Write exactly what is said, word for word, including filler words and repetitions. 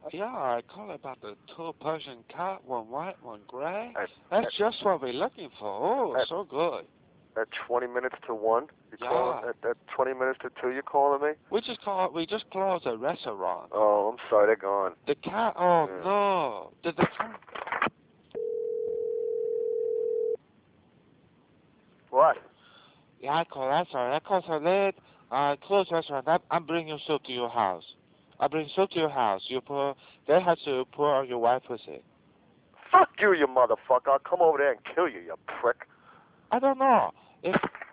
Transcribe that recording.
Yeah, I call about the two Persian cat, one white, one gray. At That's at just what we're looking for. Oh, at, so good. at twenty minutes to one, you calling? Yeah. At at twenty minutes to two, you calling me? We just call we just closed the restaurant. Oh, I'm sorry, they're gone. The cat. Oh Yeah. no. Did the cat? What? Yeah, I call. I'm sorry. I called so late. I closed restaurant. I, I'm bringing soup to your house. I bring soup to your house. You pour. They have to pour on your white pussy. Fuck you, you motherfucker! I'll come over there and kill you, you prick. I don't know if